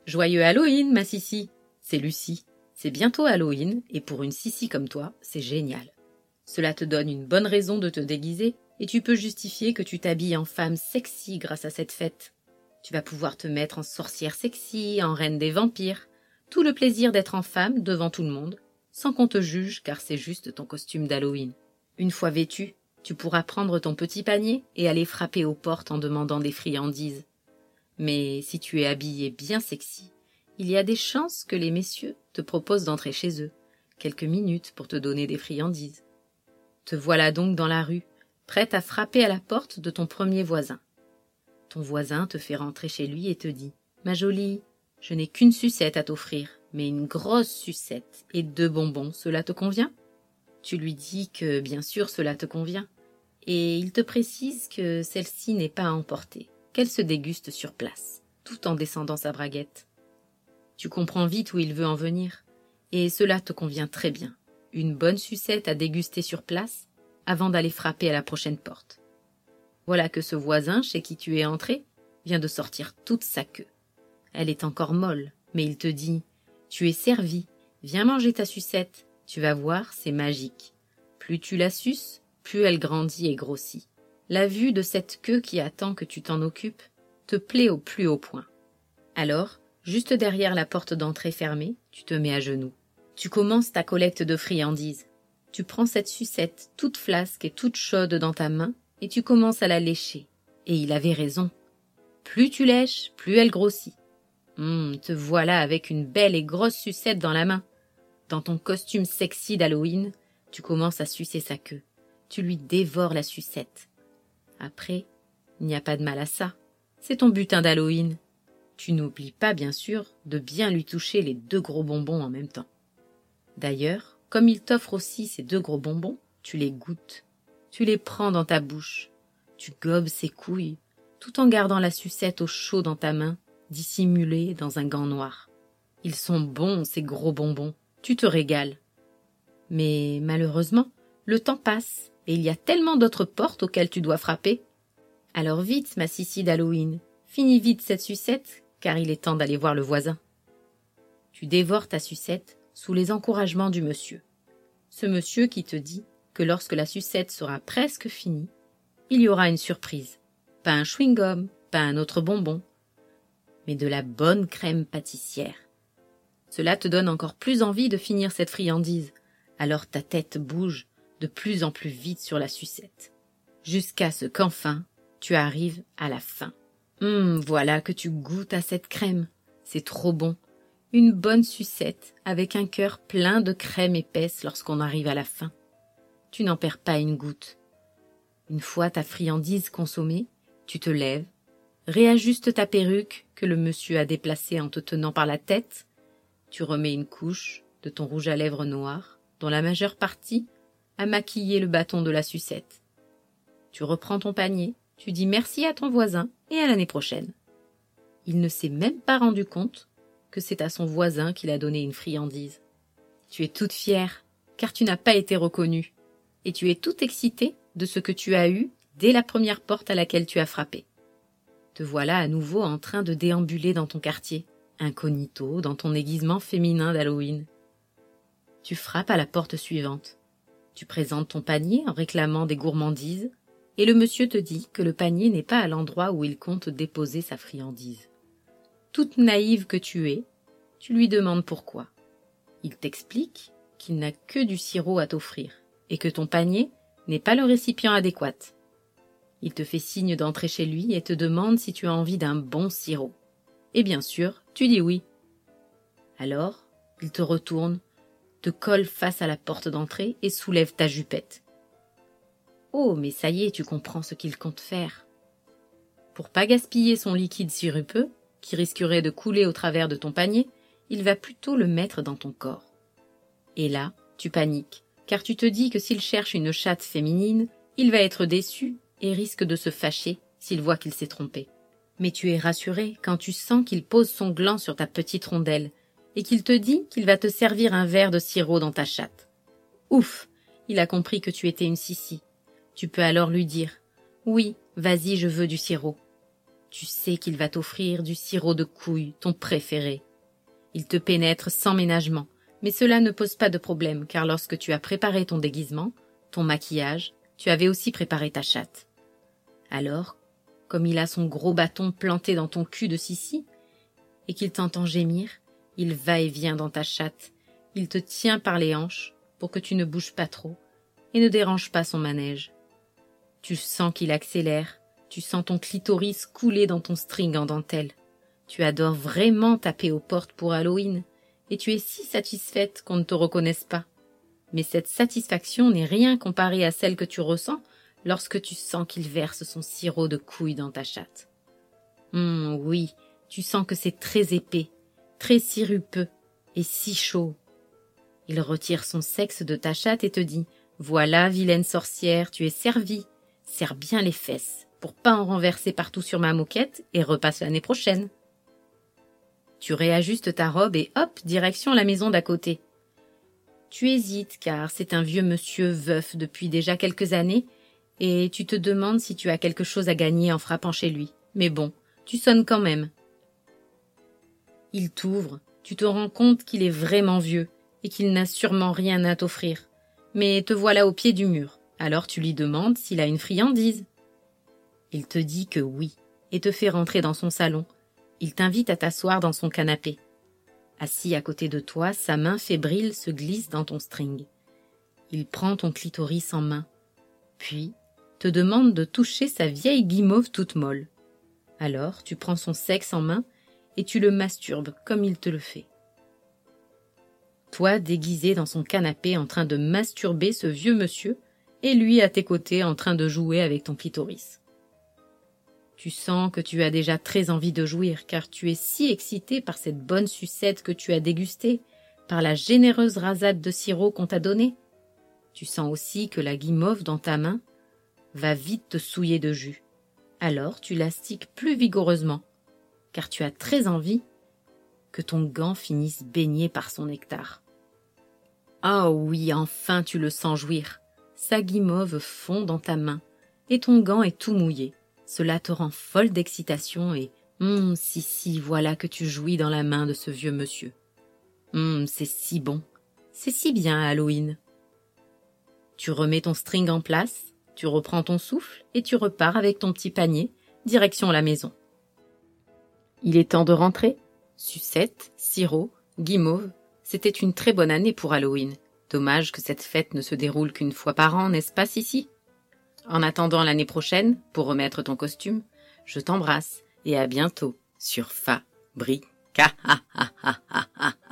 Joyeux Halloween, ma Sissi. C'est Lucie. C'est bientôt Halloween et pour une Sissi comme toi, c'est génial. Cela te donne une bonne raison de te déguiser et tu peux justifier que tu t'habilles en femme sexy grâce à cette fête. Tu vas pouvoir te mettre en sorcière sexy, en reine des vampires. Tout le plaisir d'être en femme devant tout le monde, sans qu'on te juge car c'est juste ton costume d'Halloween. Une fois vêtu, tu pourras prendre ton petit panier et aller frapper aux portes en demandant des friandises. Mais si tu es habillé bien sexy, il y a des chances que les messieurs te proposent d'entrer chez eux, quelques minutes pour te donner des friandises. Te voilà donc dans la rue, prête à frapper à la porte de ton premier voisin. Ton voisin te fait rentrer chez lui et te dit « Ma jolie, je n'ai qu'une sucette à t'offrir, mais une grosse sucette et 2 bonbons, cela te convient ?» Tu lui dis que bien sûr cela te convient, et il te précise que celle-ci n'est pas à emporter, qu'elle se déguste sur place, tout en descendant sa braguette. Tu comprends vite où il veut en venir, et cela te convient très bien. Une bonne sucette à déguster sur place, avant d'aller frapper à la prochaine porte. Voilà que ce voisin chez qui tu es entré vient de sortir toute sa queue. Elle est encore molle, mais il te dit « Tu es servi, viens manger ta sucette, tu vas voir, c'est magique. Plus tu la suces, plus elle grandit et grossit. La vue de cette queue qui attend que tu t'en occupes te plaît au plus haut point. Alors, juste derrière la porte d'entrée fermée, tu te mets à genoux. Tu commences ta collecte de friandises. Tu prends cette sucette toute flasque et toute chaude dans ta main et tu commences à la lécher. Et il avait raison. Plus tu lèches, plus elle grossit. Te voilà avec une belle et grosse sucette dans la main. Dans ton costume sexy d'Halloween, tu commences à sucer sa queue. Tu lui dévores la sucette. Après, il n'y a pas de mal à ça. C'est ton butin d'Halloween. Tu n'oublies pas, bien sûr, de bien lui toucher les 2 gros bonbons en même temps. D'ailleurs, comme il t'offre aussi ces 2 gros bonbons, tu les goûtes. Tu les prends dans ta bouche. Tu gobes ses couilles, tout en gardant la sucette au chaud dans ta main, dissimulée dans un gant noir. Ils sont bons, ces gros bonbons. Tu te régales. Mais malheureusement, le temps passe et il y a tellement d'autres portes auxquelles tu dois frapper. Alors vite, ma Sissi d'Halloween, finis vite cette sucette, car il est temps d'aller voir le voisin. Tu dévores ta sucette sous les encouragements du monsieur. Ce monsieur qui te dit que lorsque la sucette sera presque finie, il y aura une surprise. Pas un chewing-gum, pas un autre bonbon, mais de la bonne crème pâtissière. Cela te donne encore plus envie de finir cette friandise, alors ta tête bouge de plus en plus vite sur la sucette, jusqu'à ce qu'enfin, tu arrives à la fin. Voilà que tu goûtes à cette crème, c'est trop bon. Une bonne sucette avec un cœur plein de crème épaisse lorsqu'on arrive à la fin. Tu n'en perds pas une goutte. Une fois ta friandise consommée, tu te lèves, réajustes ta perruque que le monsieur a déplacée en te tenant par la tête, tu remets une couche de ton rouge à lèvres noir, dont la majeure partie a maquillé le bâton de la sucette. Tu reprends ton panier, tu dis merci à ton voisin et à l'année prochaine. Il ne s'est même pas rendu compte que c'est à son voisin qu'il a donné une friandise. Tu es toute fière, car tu n'as pas été reconnue, et tu es toute excitée de ce que tu as eu dès la première porte à laquelle tu as frappé. Te voilà à nouveau en train de déambuler dans ton quartier, incognito, dans ton aiguisement féminin d'Halloween. Tu frappes à la porte suivante. Tu présentes ton panier en réclamant des gourmandises, et le monsieur te dit que le panier n'est pas à l'endroit où il compte déposer sa friandise. Toute naïve que tu es, tu lui demandes pourquoi. Il t'explique qu'il n'a que du sirop à t'offrir, et que ton panier n'est pas le récipient adéquat. Il te fait signe d'entrer chez lui et te demande si tu as envie d'un bon sirop. Et bien sûr, tu dis oui. Alors, il te retourne, te colle face à la porte d'entrée et soulève ta jupette. Oh, mais ça y est, tu comprends ce qu'il compte faire. Pour pas gaspiller son liquide sirupeux, qui risquerait de couler au travers de ton panier, il va plutôt le mettre dans ton corps. Et là, tu paniques, car tu te dis que s'il cherche une chatte féminine, il va être déçu et risque de se fâcher s'il voit qu'il s'est trompé. Mais tu es rassuré quand tu sens qu'il pose son gland sur ta petite rondelle et qu'il te dit qu'il va te servir un verre de sirop dans ta chatte. Ouf, il a compris que tu étais une Sissi. Tu peux alors lui dire « Oui, vas-y, je veux du sirop ». Tu sais qu'il va t'offrir du sirop de couille, ton préféré. Il te pénètre sans ménagement, mais cela ne pose pas de problème, car lorsque tu as préparé ton déguisement, ton maquillage, tu avais aussi préparé ta chatte. Alors, comme il a son gros bâton planté dans ton cul de Sissi, et qu'il t'entend gémir, il va et vient dans ta chatte, il te tient par les hanches pour que tu ne bouges pas trop et ne dérange pas son manège. Tu sens qu'il accélère, tu sens ton clitoris couler dans ton string en dentelle. Tu adores vraiment taper aux portes pour Halloween, et tu es si satisfaite qu'on ne te reconnaisse pas. Mais cette satisfaction n'est rien comparée à celle que tu ressens lorsque tu sens qu'il verse son sirop de couille dans ta chatte. Oui, tu sens que c'est très épais, très sirupeux et si chaud. Il retire son sexe de ta chatte et te dit « Voilà, vilaine sorcière, tu es servie. Serre bien les fesses pour pas en renverser partout sur ma moquette et repasse l'année prochaine. » Tu réajustes ta robe et hop, direction la maison d'à côté. Tu hésites car c'est un vieux monsieur veuf depuis déjà quelques années et tu te demandes si tu as quelque chose à gagner en frappant chez lui. Mais bon, tu sonnes quand même. Il t'ouvre, tu te rends compte qu'il est vraiment vieux et qu'il n'a sûrement rien à t'offrir. Mais te voilà au pied du mur, alors tu lui demandes s'il a une friandise. Il te dit que oui et te fait rentrer dans son salon. Il t'invite à t'asseoir dans son canapé. Assis à côté de toi, sa main fébrile se glisse dans ton string. Il prend ton clitoris en main, puis te demande de toucher sa vieille guimauve toute molle. Alors tu prends son sexe en main et tu le masturbes comme il te le fait. Toi déguisé dans son canapé en train de masturber ce vieux monsieur et lui à tes côtés en train de jouer avec ton clitoris. Tu sens que tu as déjà très envie de jouir car tu es si excité par cette bonne sucette que tu as dégustée, par la généreuse rasade de sirop qu'on t'a donnée. Tu sens aussi que la guimauve dans ta main va vite te souiller de jus. Alors tu l'astiques plus vigoureusement car tu as très envie que ton gant finisse baigné par son nectar. Ah oui, enfin tu le sens jouir. Sa guimauve fond dans ta main et ton gant est tout mouillé. Cela te rend folle d'excitation et si, voilà que tu jouis dans la main de ce vieux monsieur. C'est si bon, c'est si bien à Halloween. Tu remets ton string en place, tu reprends ton souffle et tu repars avec ton petit panier, direction la maison. Il est temps de rentrer. Sucette, sirop, guimauve, c'était une très bonne année pour Halloween. Dommage que cette fête ne se déroule qu'une fois par an, n'est-ce pas, Sissi ? En attendant l'année prochaine, pour remettre ton costume, je t'embrasse et à bientôt sur Fabrica.